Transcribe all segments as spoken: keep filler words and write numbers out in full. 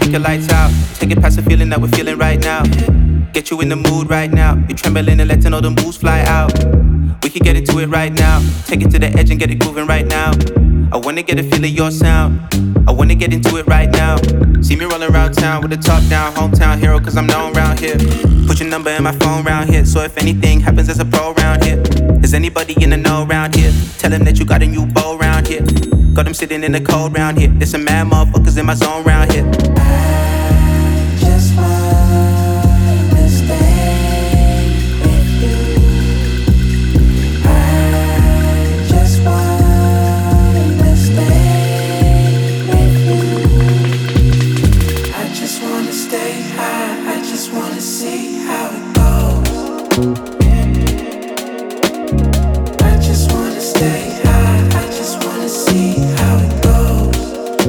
take your lights out. Take it past the feeling that we're feeling right now. Get you in the mood right now. You're trembling and letting all the moves fly out. We can get into it right now. Take it to the edge and get it moving right now. I wanna get a feel of your sound. I wanna get into it right now. See me rolling around town with the top down. Hometown hero cause I'm known round here. Put your number in my phone round here. So if anything happens there's a pro round here. Is anybody in the know round here? Tell them that you got a new beau round here. Got them sitting in the cold round here. There's some mad motherfuckers in my zone round here. I just wanna stay with you. I just wanna stay with you. I just wanna stay high. I just wanna see how it goes. I just wanna stay high. I just wanna see how it goes.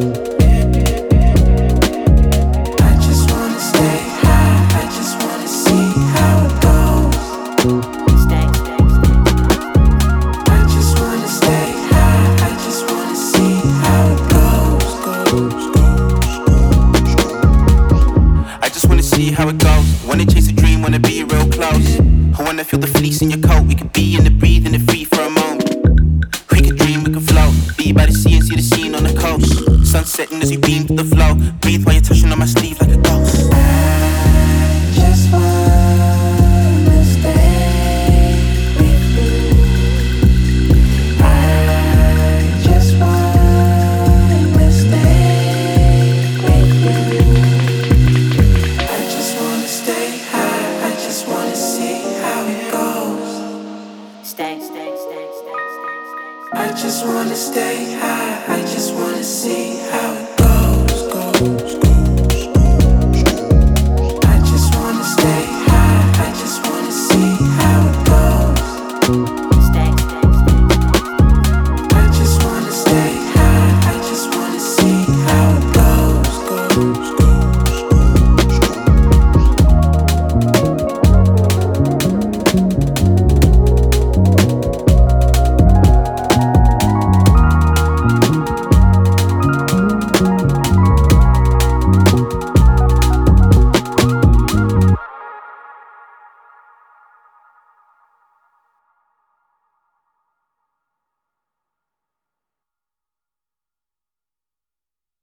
I just wanna stay high. I just wanna see how it goes. Stay, stay, stay. I just wanna stay high. I just wanna see how it goes. Goes, goes, goes. I just wanna see how it goes. Wanna chase a dream, wanna be real close. I wanna feel the fleece in your coat. We could be in the breathe and the free for a moment. We could dream, we could float. Be by the sea and see the scene on the coast. Sun setting as we beam through the flow. Breathe while you're touching on my sleeve like a ghost. I just